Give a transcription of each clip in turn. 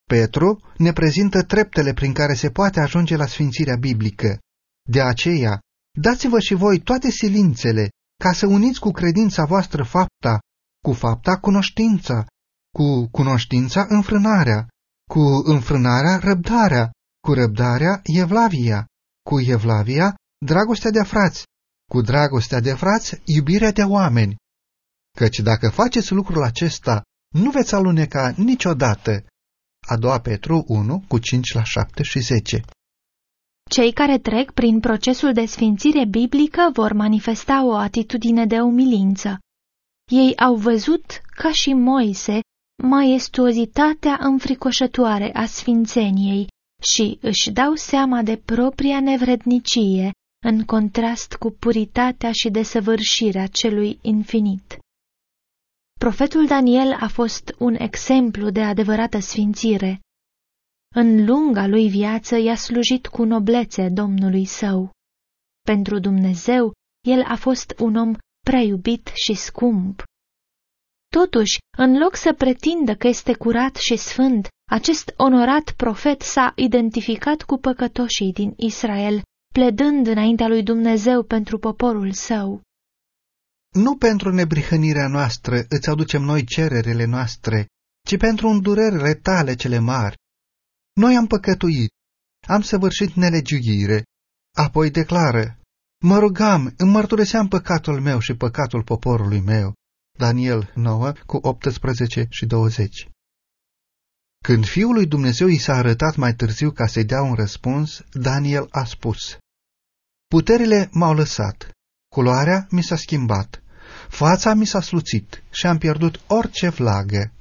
Petru ne prezintă treptele prin care se poate ajunge la sfințirea biblică. De aceea, dați-vă și voi toate silințele ca să uniți cu credința voastră fapta, cu fapta cunoștința, cu cunoștința înfrânarea, cu înfrânarea răbdarea, cu răbdarea evlavia, cu evlavia dragostea de frați, cu dragostea de frați iubirea de oameni. Căci dacă faceți lucrul acesta, nu veți aluneca niciodată. A doua Petru 1, cu 5 la 7 și 10. Cei care trec prin procesul de sfințire biblică vor manifesta o atitudine de umilință. Ei au văzut, ca și Moise, maestuozitatea înfricoșătoare a sfințeniei și își dau seama de propria nevrednicie, în contrast cu puritatea și desăvârșirea celui infinit. Profetul Daniel a fost un exemplu de adevărată sfințire. În lunga lui viață i-a slujit cu noblețe Domnului său. Pentru Dumnezeu, el a fost un om prea iubit și scump. Totuși, în loc să pretindă că este curat și sfânt, acest onorat profet s-a identificat cu păcătoșii din Israel, pledând înaintea lui Dumnezeu pentru poporul său. Nu pentru nebrihănirea noastră îți aducem noi cererile noastre, ci pentru îndurările tale cele mari. Noi am păcătuit, am săvârșit nelegiuire. Apoi declară: mă rugam, îmi mărturiseam păcatul meu și păcatul poporului meu. Daniel 9, cu 18 și 20. Când Fiul lui Dumnezeu i s-a arătat mai târziu ca să-i dea un răspuns, Daniel a spus: puterile m-au lăsat, culoarea mi s-a schimbat, fața mi s-a sluțit și am pierdut orice vlagă.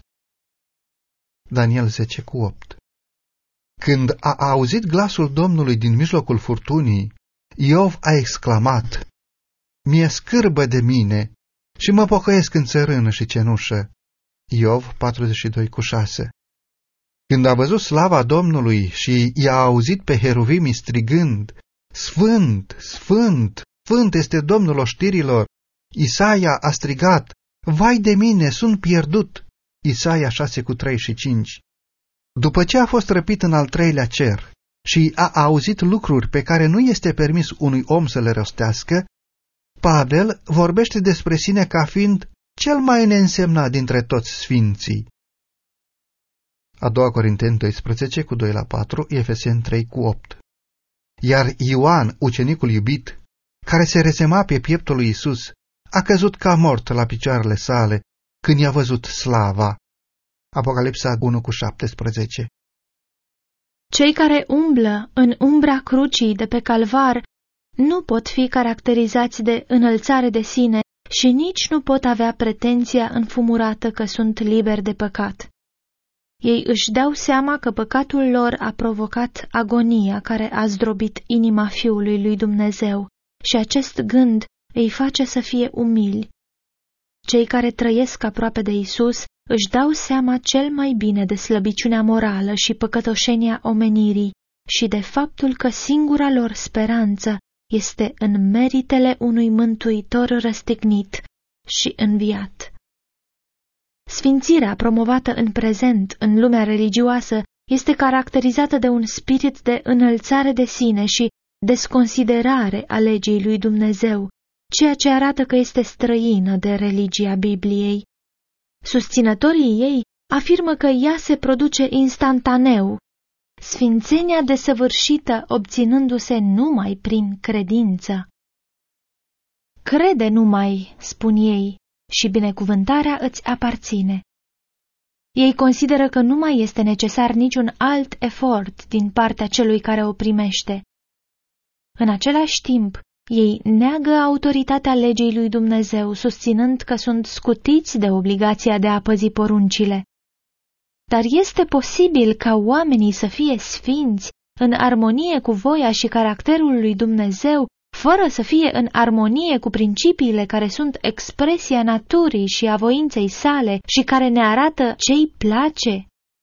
Daniel 10, cu 8. Când a auzit glasul Domnului din mijlocul furtunii, Iov a exclamat: mi-e scârbă de mine și mă pocăiesc în țărână și cenușă. Iov 42, cu 6. Când a văzut slava Domnului și i-a auzit pe heruvimii strigând: Sfânt, Sfânt, Sfânt este Domnul oștirilor, Isaia a strigat: vai de mine, sunt pierdut. Isaia 6, cu 3 și 5. După ce a fost răpit în al treilea cer și a auzit lucruri pe care nu este permis unui om să le rostească, Pavel vorbește despre sine ca fiind cel mai neînsemnat dintre toți sfinții. A doua Corinteni 12, cu 2 la 4, Efeseni 3, cu 8. Iar Ioan, ucenicul iubit, care se rezema pe pieptul lui Isus, a căzut ca mort la picioarele sale când i-a văzut slava. Apocalipsa 1, cu 17. Cei care umblă în umbra crucii de pe Calvar nu pot fi caracterizați de înălțare de sine și nici nu pot avea pretenția înfumurată că sunt liberi de păcat. Ei își dau seama că păcatul lor a provocat agonia care a zdrobit inima Fiului lui Dumnezeu și acest gând îi face să fie umili. Cei care trăiesc aproape de Isus își dau seama cel mai bine de slăbiciunea morală și păcătoșenia omenirii și de faptul că singura lor speranță este în meritele unui mântuitor răstignit și înviat. Sfințirea promovată în prezent în lumea religioasă este caracterizată de un spirit de înălțare de sine și desconsiderare a legii lui Dumnezeu, ceea ce arată că este străină de religia Bibliei. Susținătorii ei afirmă că ea se produce instantaneu, sfințenia desăvârșită obținându-se numai prin credință. Crede numai, spun ei, și binecuvântarea îți aparține. Ei consideră că nu mai este necesar niciun alt efort din partea celui care o primește. În același timp, ei neagă autoritatea legii lui Dumnezeu, susținând că sunt scutiți de obligația de a păzi poruncile. Dar este posibil ca oamenii să fie sfinți, în armonie cu voia și caracterul lui Dumnezeu, fără să fie în armonie cu principiile care sunt expresia naturii și a voinței sale și care ne arată ce-i place?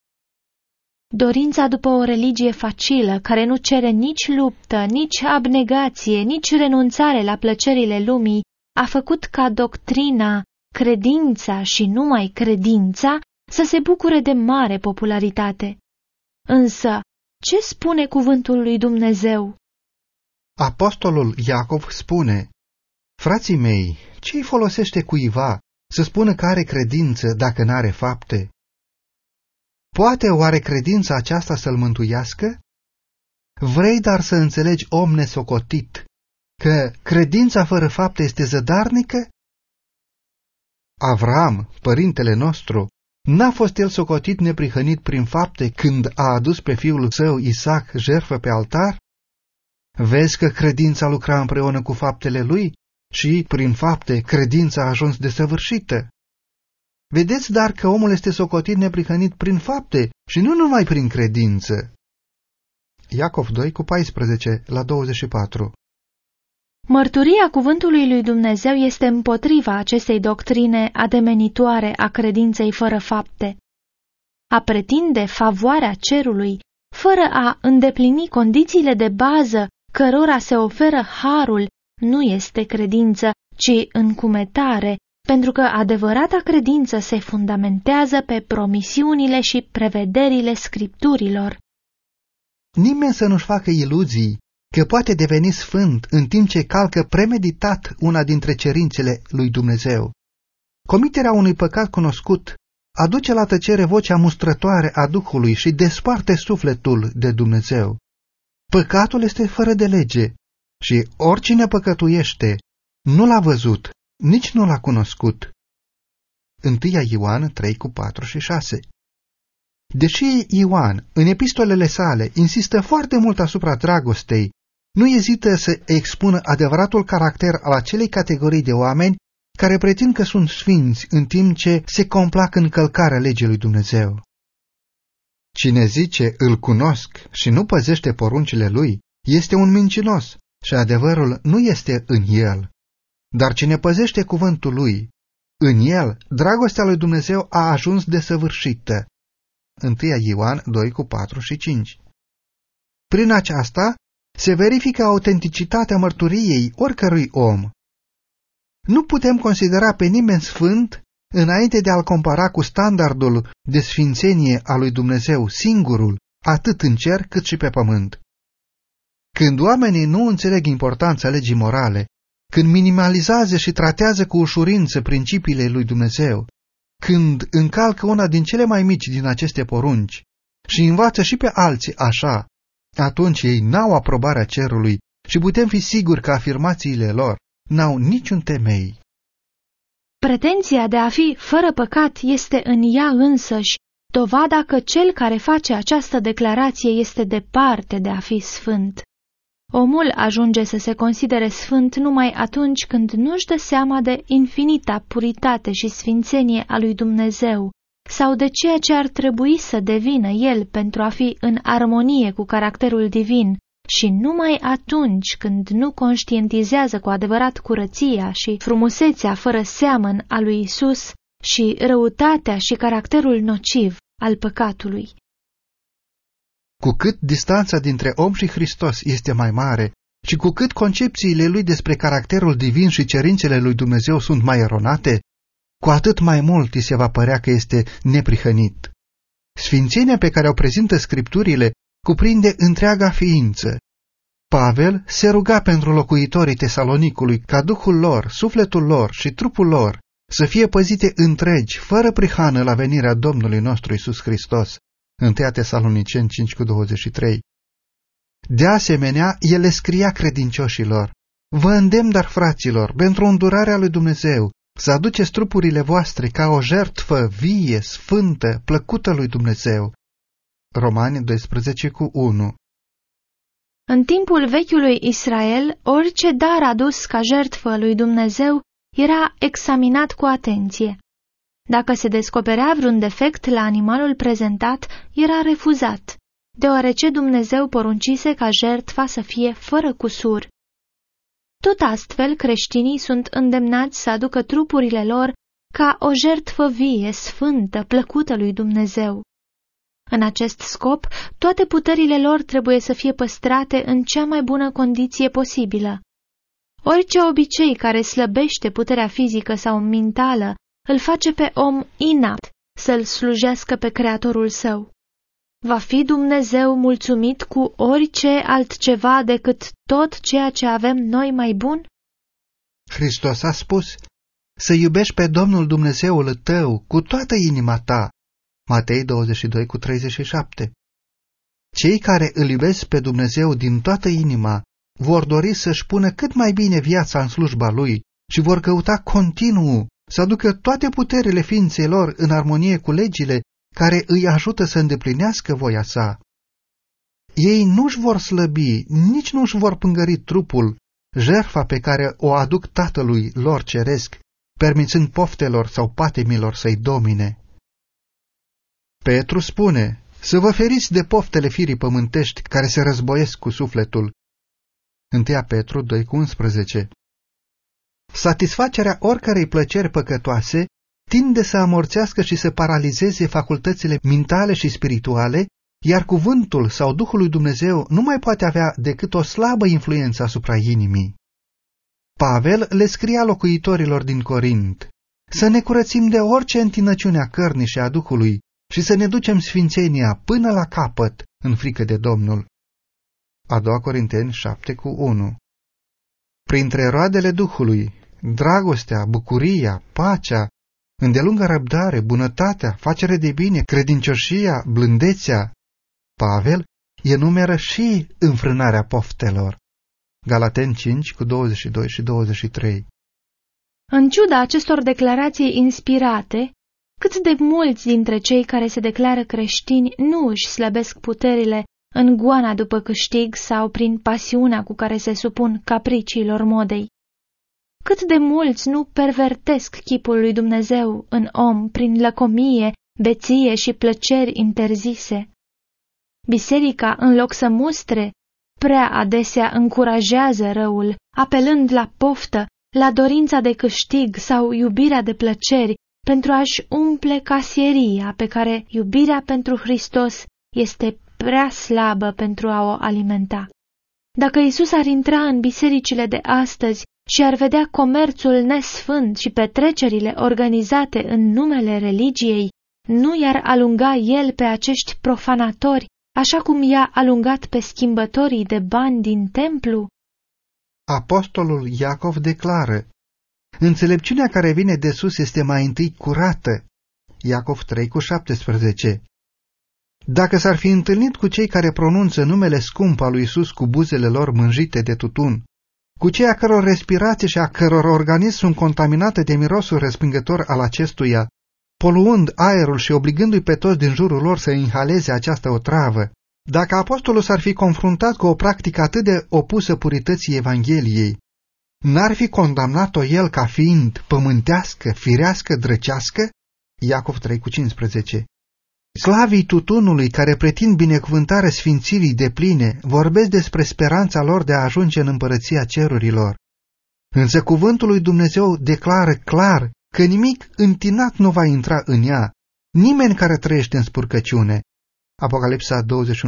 Dorința după o religie facilă, care nu cere nici luptă, nici abnegație, nici renunțare la plăcerile lumii, a făcut ca doctrina, credința și numai credința să se bucure de mare popularitate. Însă, ce spune cuvântul lui Dumnezeu? Apostolul Iacov spune: frații mei, ce-i folosește cuiva să spună că are credință dacă n-are fapte? Poate oare credința aceasta să-l mântuiască? Vrei dar să înțelegi, om nesocotit, că credința fără fapte este zădarnică? Avram, părintele nostru, n-a fost el socotit neprihănit prin fapte când a adus pe fiul său Isaac jertfă pe altar? Vezi că credința lucra împreună cu faptele lui și, prin fapte, credința a ajuns desăvârșită. Vedeți dar că omul este socotit neprihănit prin fapte și nu numai prin credință. Iacov 2:14-24. Mărturia cuvântului lui Dumnezeu este împotriva acestei doctrine ademenitoare a credinței fără fapte. A pretinde favoarea cerului, fără a îndeplini condițiile de bază cărora se oferă harul, nu este credință, ci încumetare, pentru că adevărata credință se fundamentează pe promisiunile și prevederile Scripturilor. Nimeni să nu-și facă iluzii că poate deveni sfânt în timp ce calcă premeditat una dintre cerințele lui Dumnezeu. Comiterea unui păcat cunoscut aduce la tăcere vocea mustrătoare a Duhului și desparte sufletul de Dumnezeu. Păcatul este fără de lege și oricine păcătuiește nu l-a văzut, nici nu l-a cunoscut. 1 Ioan 3:4-6. Deși Ioan, în epistolele sale, insistă foarte mult asupra dragostei, nu ezită să expună adevăratul caracter al acelei categorii de oameni care pretind că sunt sfinți în timp ce se complac în călcarea legii lui Dumnezeu. Cine zice îl cunosc și nu păzește poruncile lui, este un mincinos și adevărul nu este în el. Dar cine păzește cuvântul lui, în el dragostea lui Dumnezeu a ajuns desăvârșită. 1 Ioan 2:4-5. Prin aceasta se verifică autenticitatea mărturiei oricărui om. Nu putem considera pe nimeni sfânt înainte de a-l compara cu standardul de sfințenie a lui Dumnezeu singurul, atât în cer cât și pe pământ. Când oamenii nu înțeleg importanța legii morale, când minimalizează și tratează cu ușurință principiile lui Dumnezeu, când încalcă una din cele mai mici din aceste porunci și învață și pe alții așa, atunci ei n-au aprobarea cerului și putem fi siguri că afirmațiile lor n-au niciun temei. Pretenția de a fi fără păcat este în ea însăși dovada că cel care face această declarație este departe de a fi sfânt. Omul ajunge să se considere sfânt numai atunci când nu-și dă seama de infinita puritate și sfințenie a lui Dumnezeu sau de ceea ce ar trebui să devină el pentru a fi în armonie cu caracterul divin și numai atunci când nu conștientizează cu adevărat curăția și frumusețea fără seamăn a lui Isus și răutatea și caracterul nociv al păcatului. Cu cât distanța dintre om și Hristos este mai mare și cu cât concepțiile lui despre caracterul divin și cerințele lui Dumnezeu sunt mai eronate, cu atât mai mult îi se va părea că este neprihănit. Sfințenia pe care o prezintă Scripturile cuprinde întreaga ființă. Pavel se ruga pentru locuitorii Tesalonicului ca duhul lor, sufletul lor și trupul lor să fie păzite întregi, fără prihană la venirea Domnului nostru Iisus Hristos. 1 Tesaloniceni 5:23. De asemenea, el le scria credincioșilor: vă îndemn, dar fraților, pentru îndurarea lui Dumnezeu, să aduceți trupurile voastre ca o jertfă vie, sfântă, plăcută lui Dumnezeu. Romani 12:1. În timpul vechiului Israel, orice dar adus ca jertfă lui Dumnezeu era examinat cu atenție. Dacă se descoperea vreun defect la animalul prezentat, era refuzat, deoarece Dumnezeu poruncise ca jertfa să fie fără cusur. Tot astfel, creștinii sunt îndemnați să aducă trupurile lor ca o jertfă vie, sfântă, plăcută lui Dumnezeu. În acest scop, toate puterile lor trebuie să fie păstrate în cea mai bună condiție posibilă. Orice obicei care slăbește puterea fizică sau mentală îl face pe om inapт să-l slujească pe Creatorul său. Va fi Dumnezeu mulțumit cu orice altceva decât tot ceea ce avem noi mai bun? Hristos a spus, să iubești pe Domnul Dumnezeul tău cu toată inima ta. Matei 22:37. Cei care îl iubesc pe Dumnezeu din toată inima vor dori să-și pună cât mai bine viața în slujba Lui și vor căuta continuu să aducă toate puterile ființei lor în armonie cu legile care îi ajută să îndeplinească voia sa. Ei nu-și vor slăbi, nici nu-și vor pângări trupul, jertfa pe care o aduc Tatălui lor ceresc, permițând poftelor sau patimilor să-i domine. Petru spune, să vă feriți de poftele firii pământești care se războiesc cu sufletul. 1 Petru 2:11. Satisfacerea oricărei plăceri păcătoase tinde să amorțească și să paralizeze facultățile mentale și spirituale, iar cuvântul sau Duhul lui Dumnezeu nu mai poate avea decât o slabă influență asupra inimii. Pavel le scria locuitorilor din Corint, să ne curățim de orice întinăciune a cărnii și a Duhului și să ne ducem sfințenia până la capăt în frică de Domnul. A 2 Corinteni 7:1. Printre roadele Duhului, dragostea, bucuria, pacea, îndelungă răbdare, bunătatea, facere de bine, credincioșia, blândețea, Pavel enumeră și înfrânarea poftelor. Galateni 5:22 și 23. În ciuda acestor declarații inspirate, cât de mulți dintre cei care se declară creștini nu își slăbesc puterile în goana după câștig sau prin pasiunea cu care se supun capriciilor modei? Cât de mulți nu pervertesc chipul lui Dumnezeu în om prin lăcomie, beție și plăceri interzise? Biserica, în loc să mustre, prea adesea încurajează răul, apelând la poftă, la dorința de câștig sau iubirea de plăceri pentru a-și umple casieria pe care iubirea pentru Hristos este prea slabă pentru a o alimenta. Dacă Iisus ar intra în bisericile de astăzi și ar vedea comerțul nesfânt și petrecerile organizate în numele religiei, nu i-ar alunga el pe acești profanatori, așa cum i-a alungat pe schimbătorii de bani din templu? Apostolul Iacov declară, înțelepciunea care vine de sus este mai întâi curată. Iacov 3:17. Dacă s-ar fi întâlnit cu cei care pronunță numele scump al lui Iisus cu buzele lor mânjite de tutun, cu cei a căror respirație și a căror organism sunt contaminate de mirosul respingător al acestuia, poluând aerul și obligându-i pe toți din jurul lor să inhaleze această otravă, dacă apostolul s-ar fi confruntat cu o practică atât de opusă purității Evangheliei, n-ar fi condamnat-o el ca fiind pământească, firească, drăcească? Iacov 3:15. Slavii tutunului care pretind binecuvântarea sfințirii depline vorbesc despre speranța lor de a ajunge în împărăția cerurilor. Însă cuvântul lui Dumnezeu declară clar că nimic întinat nu va intra în ea, nimeni care trăiește în spurcăciune. Apocalipsa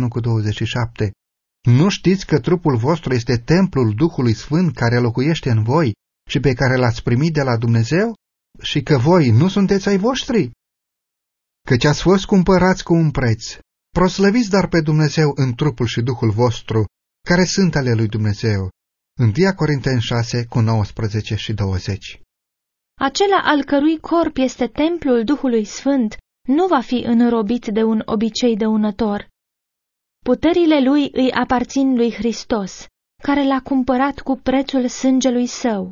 21:27. Nu știți că trupul vostru este templul Duhului Sfânt care locuiește în voi și pe care l-ați primit de la Dumnezeu? Și că voi nu sunteți ai voștri? Căci ați fost cumpărați cu un preț. Proslăviți dar pe Dumnezeu în trupul și Duhul vostru, care sunt ale lui Dumnezeu. 1 Corinteni 6:19 și 20. Acela al cărui corp este templul Duhului Sfânt nu va fi înrobit de un obicei dăunător. Puterile lui îi aparțin lui Hristos, care l-a cumpărat cu prețul sângelui său.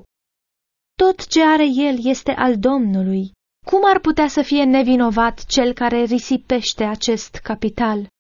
Tot ce are el este al Domnului. Cum ar putea să fie nevinovat cel care risipește acest capital?